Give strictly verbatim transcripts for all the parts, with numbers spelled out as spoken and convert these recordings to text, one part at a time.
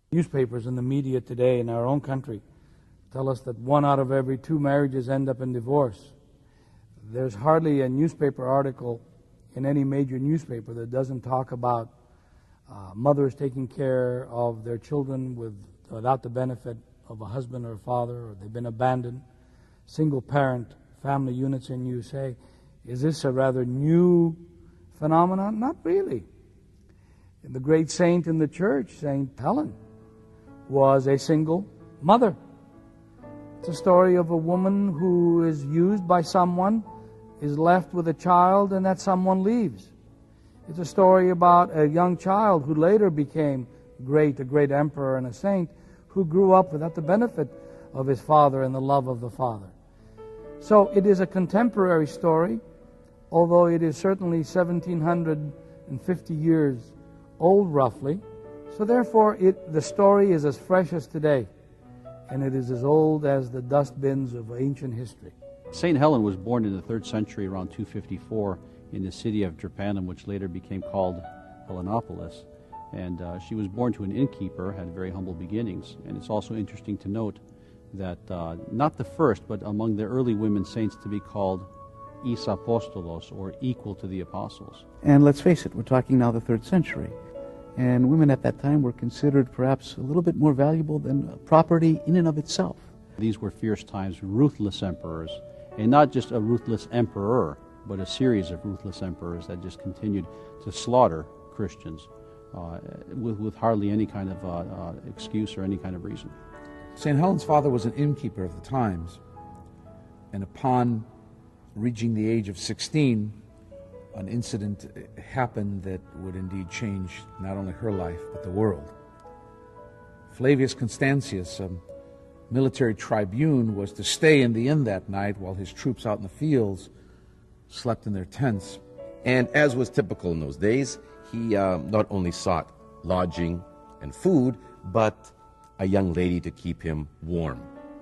Newspapers and the media today in our own country tell us that one out of every two marriages end up in divorce. There's hardly a newspaper article in any major newspaper that doesn't talk about uh, mothers taking care of their children with, without the benefit of a husband or a father, or they've been abandoned, single-parent family units in U S A. Is this a rather new phenomenon? Not really. The great saint in the church, Saint Helen, was a single mother. It's a story of a woman who is used by someone, is left with a child, and that someone leaves. It's a story about a young child who later became great, a great emperor and a saint, who grew up without the benefit of his father and the love of the father. So it is a contemporary story, although it is certainly seventeen fifty years old, roughly. So therefore, it, the story is as fresh as today, and it is as old as the dustbins of ancient history. Saint Helen was born in the third century, around two fifty-four, in the city of Drepanum, which later became called Helenopolis. And uh, she was born to an innkeeper, had very humble beginnings. And it's also interesting to note that uh, not the first, but among the early women saints to be called is apostolos, or equal to the apostles. And let's face it, we're talking now the third century. And women at that time were considered perhaps a little bit more valuable than property in and of itself. These were fierce times, ruthless emperors, and not just a ruthless emperor, but a series of ruthless emperors that just continued to slaughter Christians uh, with, with hardly any kind of uh, uh, excuse or any kind of reason. Saint Helen's father was an innkeeper of the times, and upon reaching the age of sixteen, an incident happened that would indeed change not only her life, but the world. Flavius Constantius, a military tribune, was to stay in the inn that night while his troops out in the fields slept in their tents. And as was typical in those days, he uh, not only sought lodging and food, but a young lady to keep him warm.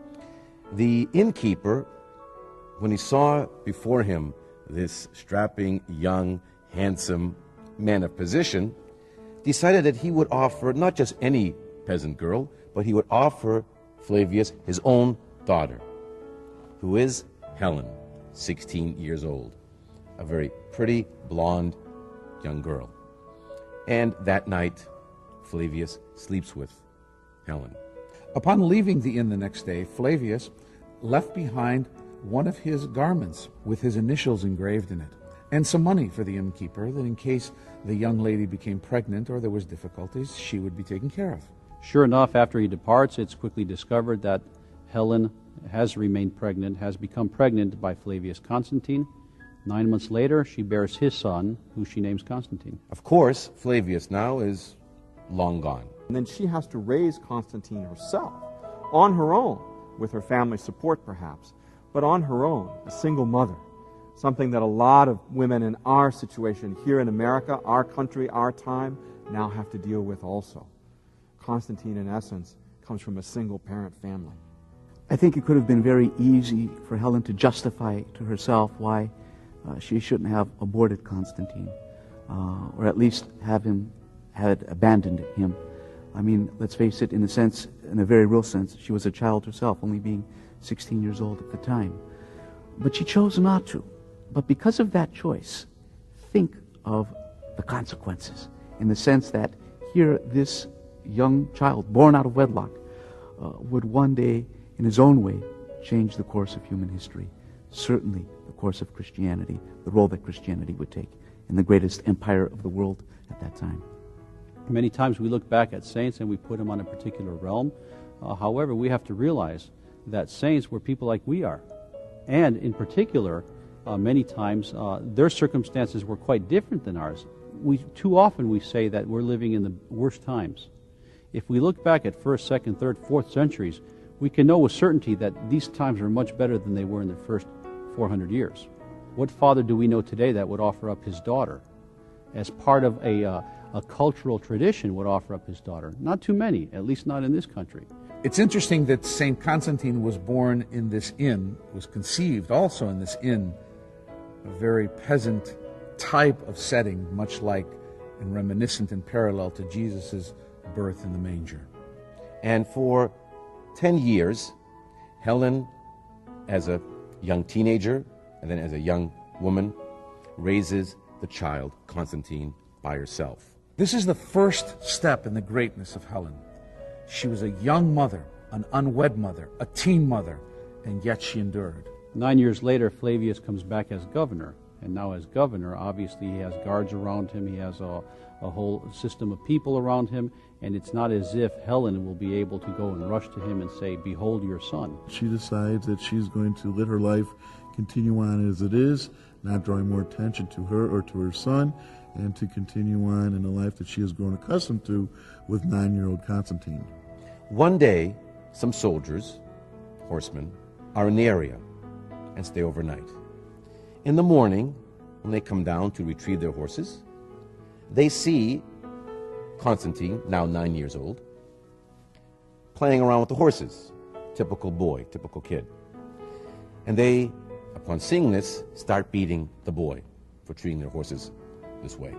The innkeeper, when he saw before him this strapping, young, handsome man of position, decided that he would offer not just any peasant girl, but he would offer Flavius his own daughter, who is Helen, sixteen years old, a very pretty, blonde young girl. And that night, Flavius sleeps with Helen. Upon leaving the inn the next day, Flavius left behind one of his garments with his initials engraved in it, and some money for the innkeeper, that in case the young lady became pregnant or there was difficulties, she would be taken care of. Sure enough, after he departs, it's quickly discovered that Helen has remained pregnant, has become pregnant by Flavius Constantine. Nine months later, she bears his son, who she names Constantine. Of course, Flavius now is long gone. And then she has to raise Constantine herself, on her own, with her family support perhaps, but on her own, a single mother, something that a lot of women in our situation here in America, our country, our time, now have to deal with also. Constantine, in essence, comes from a single-parent family. I think it could have been very easy for Helen to justify to herself why uh, she shouldn't have aborted Constantine, uh, or at least have him, had abandoned him. I mean, let's face it, in a sense, in a very real sense, she was a child herself, only being sixteen years old at the time. But she chose not to. But because of that choice, think of the consequences, in the sense that here this young child, born out of wedlock, uh, would one day, in his own way, change the course of human history. Certainly the course of Christianity, the role that Christianity would take in the greatest empire of the world at that time. Many times we look back at saints and we put them on a particular realm. Uh, however, we have to realize that saints were people like we are. And in particular, uh, many times, uh, their circumstances were quite different than ours. We, too often we say that we're living in the worst times. If we look back at first, second, third, fourth centuries, we can know with certainty that these times are much better than they were in the first four hundred years. What father do we know today that would offer up his daughter as part of a, uh, a cultural tradition, would offer up his daughter? Not too many, at least not in this country. It's interesting that Saint Constantine was born in this inn, was conceived also in this inn, a very peasant type of setting, much like and reminiscent and parallel to Jesus' birth in the manger. And for ten years, Helen, as a young teenager and then as a young woman, raises the child, Constantine, by herself. This is the first step in the greatness of Helen. She was a young mother, an unwed mother, a teen mother, and yet she endured. Nine years later, Flavius comes back as governor. And now as governor, obviously he has guards around him, he has a, a whole system of people around him, and it's not as if Helen will be able to go and rush to him and say, "Behold your son." She decides that she's going to let her life continue on as it is, not drawing more attention to her or to her son, and to continue on in the life that she has grown accustomed to with nine-year-old Constantine. One day, some soldiers, horsemen, are in the area and stay overnight. In the morning, when they come down to retrieve their horses, they see Constantine, now nine years old, playing around with the horses. Typical boy, typical kid. And they, upon seeing this, start beating the boy for treating their horses this way.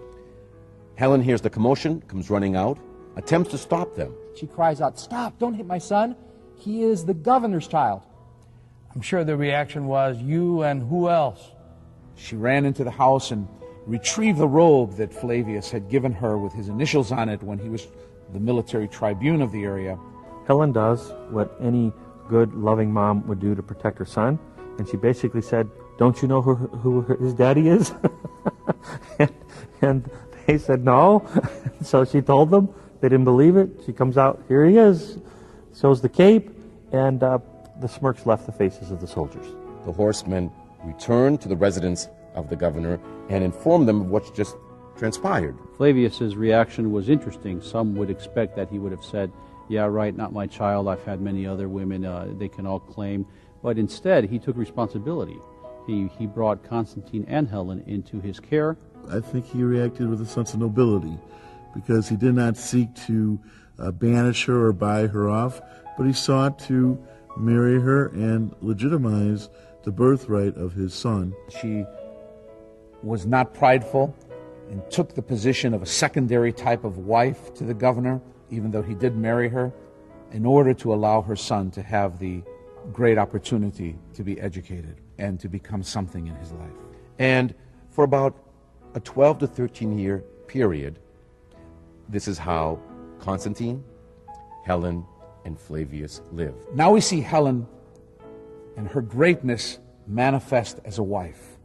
Helen hears the commotion, comes running out, attempts to stop them. She cries out, "Stop, don't hit my son. He is the governor's child." I'm sure the reaction was, "You and who else?" She ran into the house and retrieved the robe that Flavius had given her with his initials on it when he was the military tribune of the area. Helen does what any good, loving mom would do to protect her son, and she basically said, "Don't you know who, who his daddy is?" and, and they said no. So she told them. They didn't believe it. She comes out, here he is, shows the cape, and uh, the smirks left the faces of the soldiers. The horsemen returned to the residence of the governor and informed them of what's just transpired. Flavius's reaction was interesting. Some would expect that he would have said, "Yeah, right, not my child. I've had many other women. Uh, they can all claim." But instead, he took responsibility. He, he brought Constantine and Helen into his care. I think he reacted with a sense of nobility because he did not seek to uh, banish her or buy her off, but he sought to marry her and legitimize the birthright of his son. She was not prideful and took the position of a secondary type of wife to the governor, even though he did marry her, in order to allow her son to have the great opportunity to be educated and to become something in his life. And for about a twelve to thirteen year period, this is how Constantine, Helen, and Flavius lived. Now we see Helen and her greatness manifest as a wife.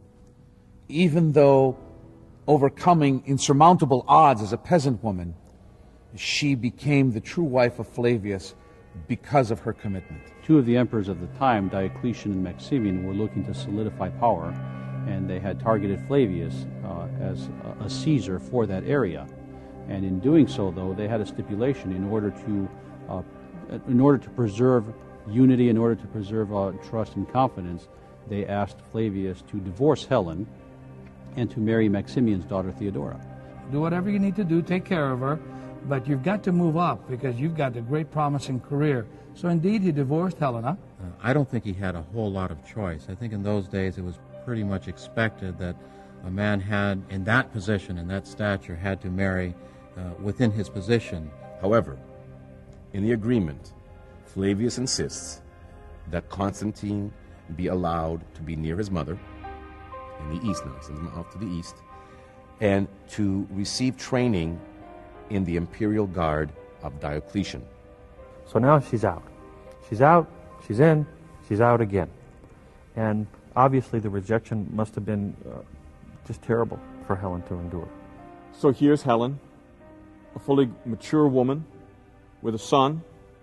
Even though overcoming insurmountable odds as a peasant woman, she became the true wife of Flavius because of her commitment. Two of the emperors of the time, Diocletian and Maximian, were looking to solidify power, and they had targeted Flavius uh, as a, a Caesar for that area. And in doing so, though, they had a stipulation in order to, uh, in order to preserve unity, in order to preserve uh, trust and confidence, they asked Flavius to divorce Helen and to marry Maximian's daughter Theodora. Do whatever you need to do, take care of her, but you've got to move up because you've got a great promising career. So indeed, he divorced Helena. Uh, I don't think he had a whole lot of choice. I think in those days it was pretty much expected that a man had, in that position, in that stature, had to marry uh, within his position. However, in the agreement, Flavius insists that Constantine be allowed to be near his mother in the east now, he sends him off to the east, and to receive training in the imperial guard of Diocletian. So now she's out. She's out, she's in, she's out again. And obviously the rejection must have been uh, just terrible for Helen to endure. So here's Helen, a fully mature woman with a son,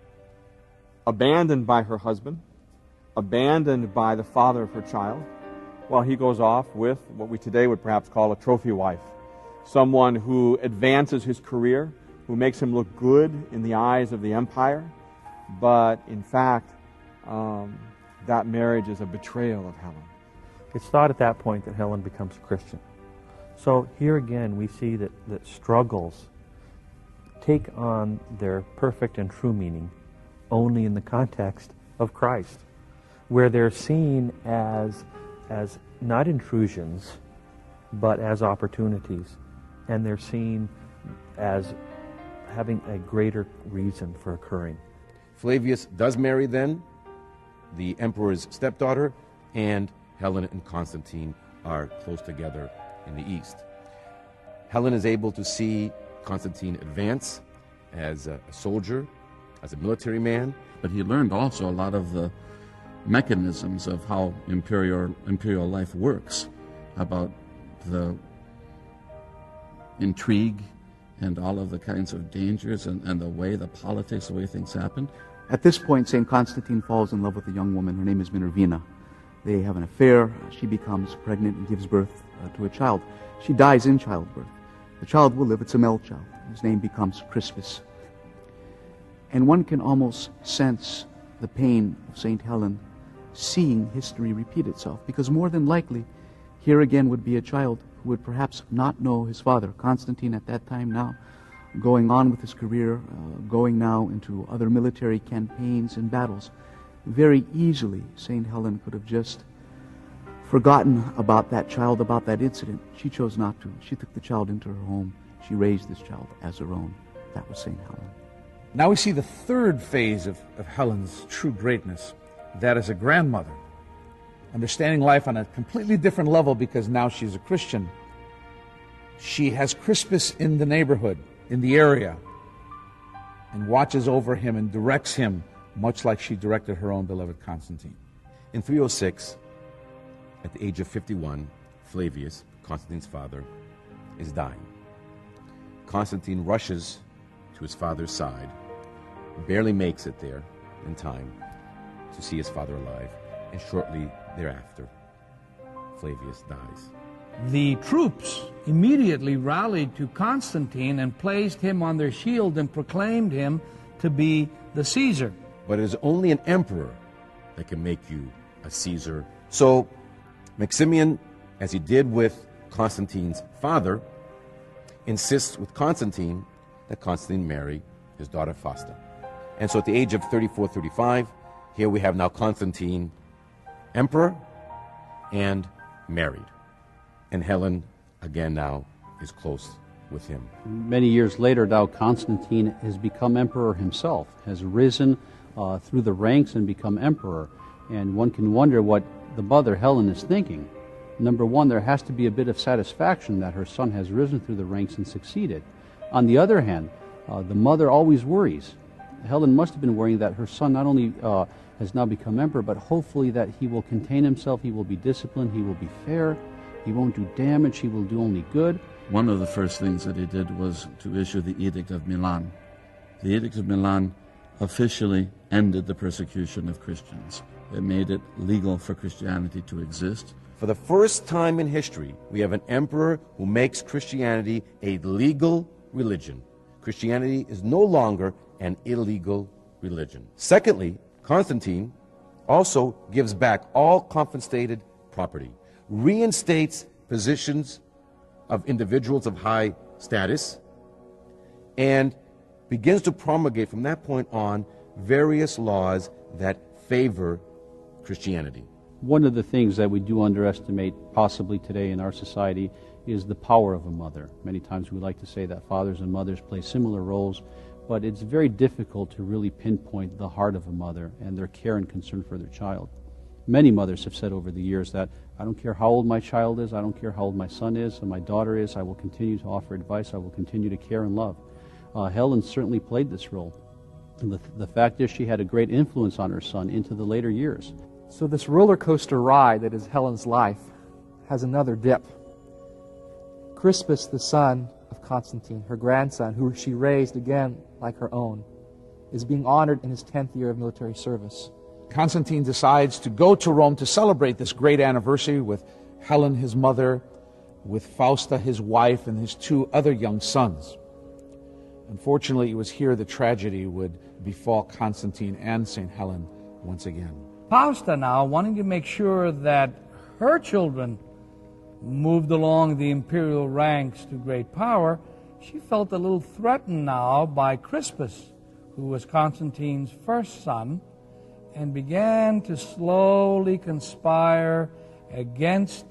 abandoned by her husband, abandoned by the father of her child, while he goes off with what we today would perhaps call a trophy wife, someone who advances his career, who makes him look good in the eyes of the empire, but in fact, um, that marriage is a betrayal of Helen. It's thought at that point that Helen becomes a Christian. So here again we see that, that struggles take on their perfect and true meaning only in the context of Christ, where they're seen as, as not intrusions, but as opportunities, and they're seen as having a greater reason for occurring. Flavius does marry then the emperor's stepdaughter, and Helen and Constantine are close together in the east. Helen is able to see Constantine advance as a soldier, as a military man. But he learned also a lot of the mechanisms of how imperial, imperial life works, about the intrigue and all of the kinds of dangers and, and the way, the politics, the way things happen. At this point, Saint Constantine falls in love with a young woman. Her name is Minervina. They have an affair. She becomes pregnant and gives birth uh, to a child. She dies in childbirth. The child will live. It's a male child. His name becomes Crispus. And one can almost sense the pain of Saint Helen seeing history repeat itself, because more than likely, here again would be a child who would perhaps not know his father. Constantine at that time now going on with his career, uh, going now into other military campaigns and battles. Very easily, Saint Helen could have just forgotten about that child, about that incident. She chose not to. She took the child into her home. She raised this child as her own. That was Saint Helen. Now we see the third phase of, of Helen's true greatness, that as a grandmother, understanding life on a completely different level, because now she's a Christian. She has Crispus in the neighborhood, in the area, and watches over him and directs him, much like she directed her own beloved Constantine. In three oh six, at the age of fifty-one, Flavius, Constantine's father, is dying. Constantine rushes to his father's side, barely makes it there in time to see his father alive, and shortly thereafter, Flavius dies. The troops immediately rallied to Constantine and placed him on their shield and proclaimed him to be the Caesar. But it is only an emperor that can make you a Caesar. So Maximian, as he did with Constantine's father, insists with Constantine that Constantine marry his daughter Fausta. And so at the age of thirty-four, thirty-five, here we have now Constantine, emperor, and married. And Helen, again now, is close with him. Many years later, now Constantine has become emperor himself, has risen uh, through the ranks and become emperor. And one can wonder what the mother, Helen, is thinking. Number one, there has to be a bit of satisfaction that her son has risen through the ranks and succeeded. On the other hand, uh, the mother always worries. Helen must have been worrying that her son not only uh, has now become emperor, but hopefully that he will contain himself, he will be disciplined, he will be fair, he won't do damage, he will do only good. One of the first things that he did was to issue the Edict of Milan. The Edict of Milan officially ended the persecution of Christians. It made it legal for Christianity to exist. For the first time in history, we have an emperor who makes Christianity a legal religion. Christianity is no longer an illegal religion. Secondly, Constantine also gives back all confiscated property, reinstates positions of individuals of high status, and begins to promulgate from that point on various laws that favor Christianity. One of the things that we do underestimate possibly today in our society is the power of a mother. Many times we like to say that fathers and mothers play similar roles, but it's very difficult to really pinpoint the heart of a mother and their care and concern for their child. Many mothers have said over the years that I don't care how old my child is, I don't care how old my son is, or my daughter is, I will continue to offer advice, I will continue to care and love. Uh, Helen certainly played this role. And the, the fact is she had a great influence on her son into the later years. So this roller coaster ride that is Helen's life has another dip. Crispus, the son of Constantine, her grandson, who she raised again like her own, is being honored in his tenth year of military service. Constantine decides to go to Rome to celebrate this great anniversary with Helen, his mother, with Fausta, his wife, and his two other young sons. Unfortunately, it was here the tragedy would befall Constantine and Saint Helen once again. Fausta now, wanting to make sure that her children moved along the imperial ranks to great power, she felt a little threatened now by Crispus, who was Constantine's first son, and began to slowly conspire against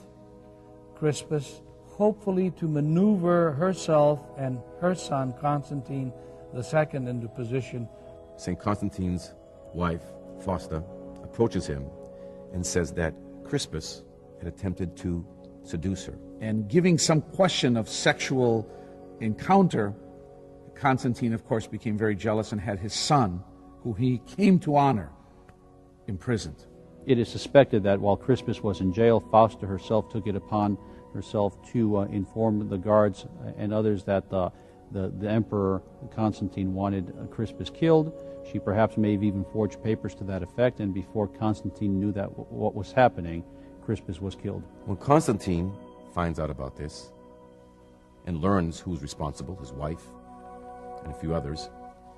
Crispus, hopefully to maneuver herself and her son Constantine the second into position. Saint Constantine's wife, Fausta, approaches him and says that Crispus had attempted to seduce her. And giving some question of sexual encounter, Constantine, of course, became very jealous and had his son, who he came to honor, imprisoned. It is suspected that while Crispus was in jail, Fausta herself took it upon herself to uh, inform the guards and others that the, the, the Emperor Constantine wanted uh, Crispus killed. She perhaps may have even forged papers to that effect, and before Constantine knew that w- what was happening, Crispus was killed. When Constantine finds out about this and learns who's responsible, his wife and a few others,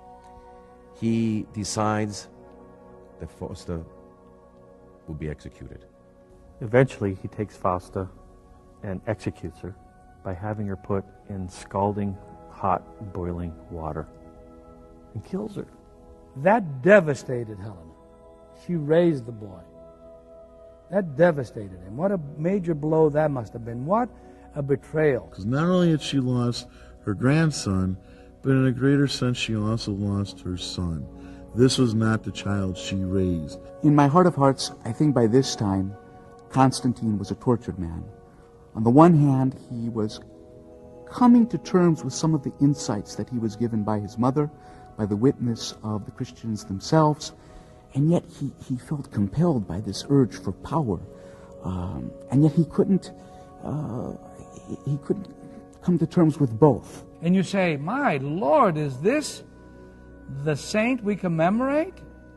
he decides that Fausta will be executed. Eventually, he takes Fausta and executes her by having her put in scalding, hot, boiling water and kills her. That devastated Helena. She raised the boy. That devastated him. What a major blow that must have been. What a betrayal. Because not only had she lost her grandson, but in a greater sense, she also lost her son. This was not the child she raised. In my heart of hearts, I think by this time, Constantine was a tortured man. On the one hand, he was coming to terms with some of the insights that he was given by his mother, by the witness of the Christians themselves, and yet he, he felt compelled by this urge for power, um, and yet he couldn't uh, he, he couldn't come to terms with both. And you say, my Lord, is this the saint we commemorate?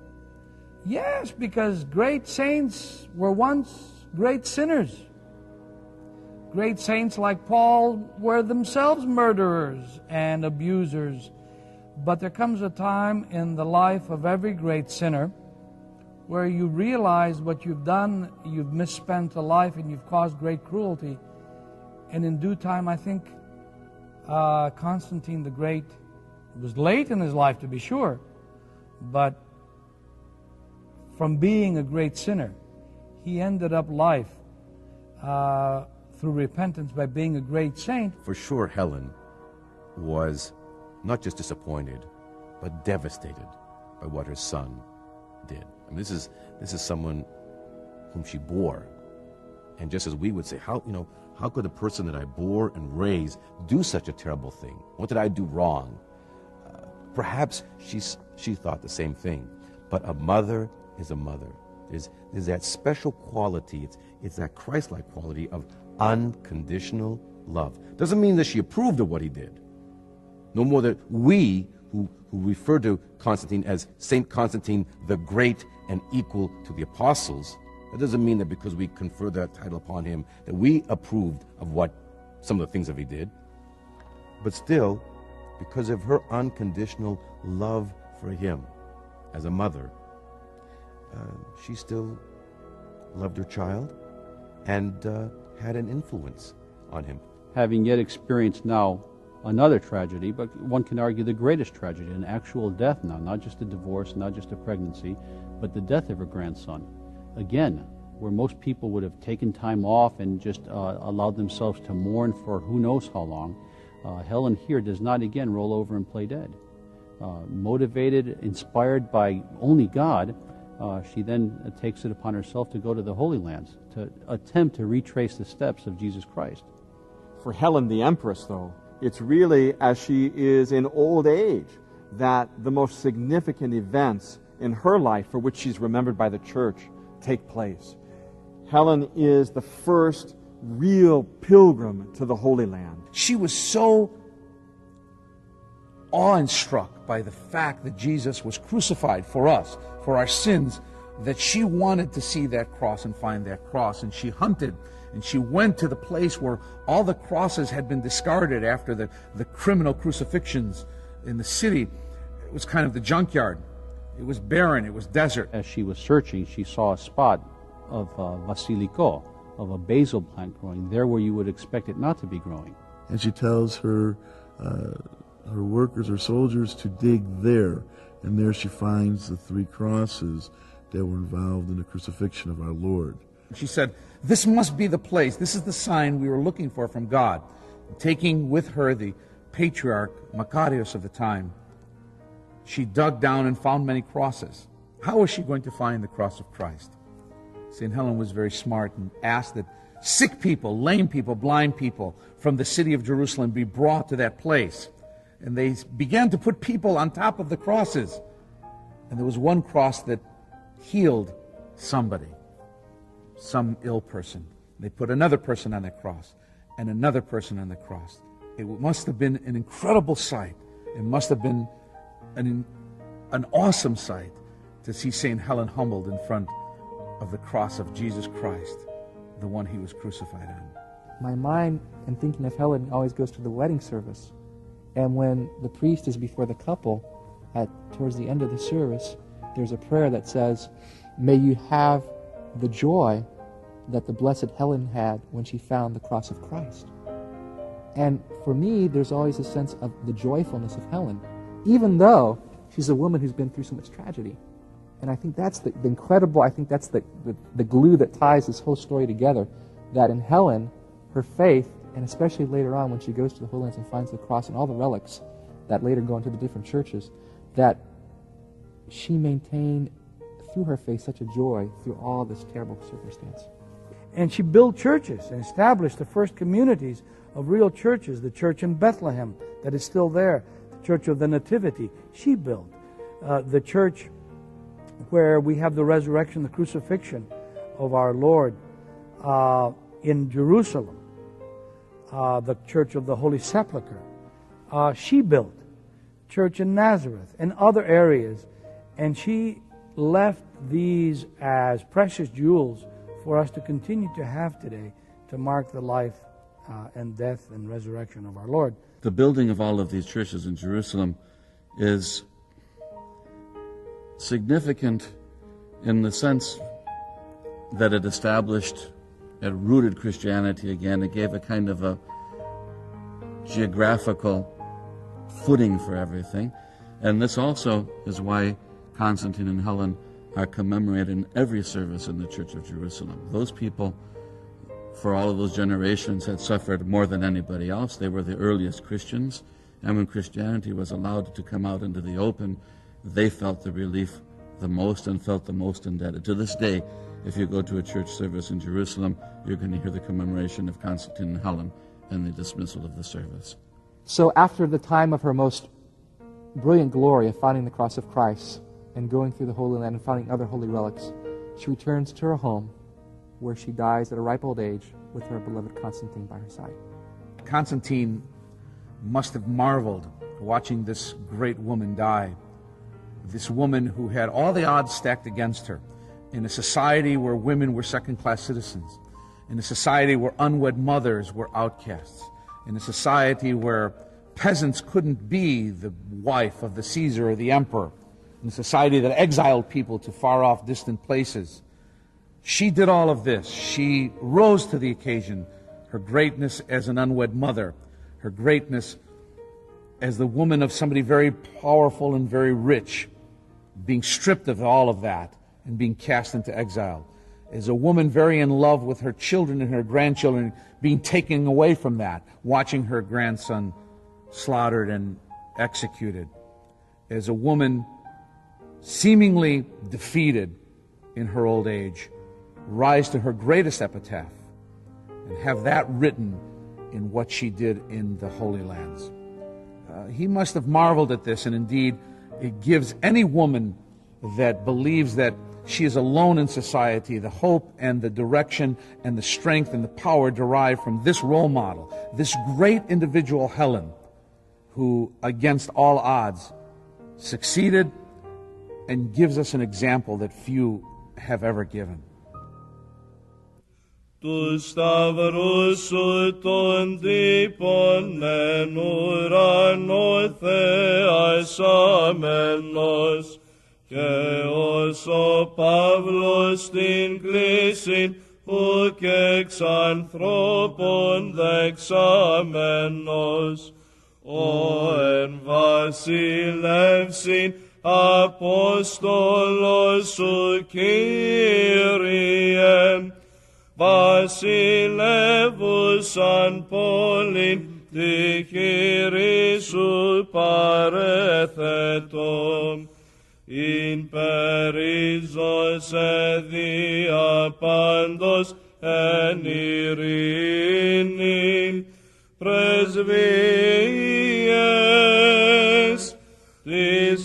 Yes, because great saints were once great sinners. Great saints like Paul were themselves murderers and abusers. But there comes a time in the life of every great sinner where you realize what you've done, you've misspent a life and you've caused great cruelty. And in due time, I think uh, Constantine the Great was late in his life, to be sure, but from being a great sinner, he ended up life uh, through repentance by being a great saint. For sure, Helen was not just disappointed, but devastated by what her son did. I mean, this is this is someone whom she bore, and just as we would say, how you know, how could a person that I bore and raised do such a terrible thing? What did I do wrong? Uh, perhaps she's she thought the same thing. But a mother is a mother. There's there's that special quality. It's it's that Christ-like quality of unconditional love. Doesn't mean that she approved of what he did. No more that we, who, who refer to Constantine as Saint Constantine the Great and equal to the apostles, that doesn't mean that because we confer that title upon him that we approved of what some of the things that he did. But still, because of her unconditional love for him as a mother, uh, she still loved her child and uh, had an influence on him. Having yet experienced now another tragedy, but one can argue the greatest tragedy, an actual death now, not just a divorce, not just a pregnancy, but the death of her grandson. Again, where most people would have taken time off and just uh, allowed themselves to mourn for who knows how long, uh, Helen here does not again roll over and play dead. Uh, motivated, inspired by only God, uh, she then uh, takes it upon herself to go to the Holy Lands, to attempt to retrace the steps of Jesus Christ. For Helen the Empress, though, it's really as she is in old age that the most significant events in her life for which she's remembered by the church take place. Helen is the first real pilgrim to the Holy Land. She was so awe-struck by the fact that Jesus was crucified for us, for our sins, that she wanted to see that cross and find that cross. And she hunted, and she went to the place where all the crosses had been discarded after the, the criminal crucifixions in the city. It was kind of the junkyard. It was barren, it was desert. As she was searching, she saw a spot of uh, Basilico, of a basil plant growing there where you would expect it not to be growing. And she tells her uh, her workers or soldiers to dig there, and there she finds the three crosses that were involved in the crucifixion of our Lord. She said, this must be the place. This is the sign we were looking for from God. Taking with her the patriarch Macarius of the time, She dug down and found many crosses. How was she going to find the cross of Christ? Saint Helen was very smart and asked that sick people, lame people, blind people from the city of Jerusalem be brought to that place. And they began to put people on top of the crosses. And there was one cross that healed somebody, some ill person. They put another person on that cross and another person on the cross. It must have been an incredible sight. It must have been an, an awesome sight to see Saint Helen humbled in front of the cross of Jesus Christ, the one he was crucified on. My mind, in thinking of Helen, always goes to the wedding service. And when the priest is before the couple, at towards the end of the service, there's a prayer that says, "May you have the joy that the Blessed Helen had when she found the cross of Christ." And for me, there's always a sense of the joyfulness of Helen, even though she's a woman who's been through so much tragedy. And I think that's the, the incredible, I think that's the, the, the glue that ties this whole story together, that in Helen, her faith, and especially later on when she goes to the Holy Lands and finds the cross and all the relics that later go into the different churches, that she maintained through her faith such a joy through all this terrible circumstance. And she built churches and established the first communities of real churches. The church in Bethlehem that is still there, the Church of the Nativity, she built. Uh, the church where we have the resurrection, the crucifixion of our Lord uh, in Jerusalem, uh, the Church of the Holy Sepulchre, uh, she built. Church in Nazareth and other areas. And she left these as precious jewels for us to continue to have today to mark the life uh, and death and resurrection of our Lord. The building of all of these churches in Jerusalem is significant in the sense that it established, it rooted Christianity again. It gave a kind of a geographical footing for everything. And this also is why Constantine and Helen are commemorated in every service in the Church of Jerusalem. Those people, for all of those generations, had suffered more than anybody else. They were the earliest Christians, and when Christianity was allowed to come out into the open, they felt the relief the most and felt the most indebted. To this day, if you go to a church service in Jerusalem, you're going to hear the commemoration of Constantine and Helen and the dismissal of the service. So after the time of her most brilliant glory of finding the cross of Christ and going through the Holy Land and finding other holy relics, she returns to her home where she dies at a ripe old age with her beloved Constantine by her side. Constantine must have marveled watching this great woman die. This woman who had all the odds stacked against her in a society where women were second-class citizens, in a society where unwed mothers were outcasts, in a society where peasants couldn't be the wife of the Caesar or the emperor, in a society that exiled people to far-off, distant places. She did all of this. She rose to the occasion. Her greatness as an unwed mother, her greatness as the woman of somebody very powerful and very rich, being stripped of all of that and being cast into exile, as a woman very in love with her children and her grandchildren, being taken away from that, watching her grandson slaughtered and executed, as a woman seemingly defeated in her old age, rise to her greatest epitaph and have that written in what she did in the Holy Lands. Uh, he must have marveled at this, and indeed it gives any woman that believes that she is alone in society the hope and the direction and the strength and the power derived from this role model, this great individual Helen, who against all odds succeeded and gives us an example that few have ever given. Tu stavros ton tipon en urano theas amenos, και όσο Παύλος την κλήσιν, που και εξ ανθρώπων δεξαμένος, ο εν βασιλεύσιν Απόστολος σου Κύριε, βασιλεύουσαν πόλην τη χείρη σου παρέθετο, ειν περίζωσε δια πάντως εν ειρήνη, πρεσβείες της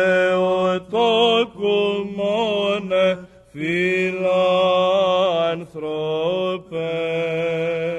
Θεοτόκου μόνε φιλάνθρωπε.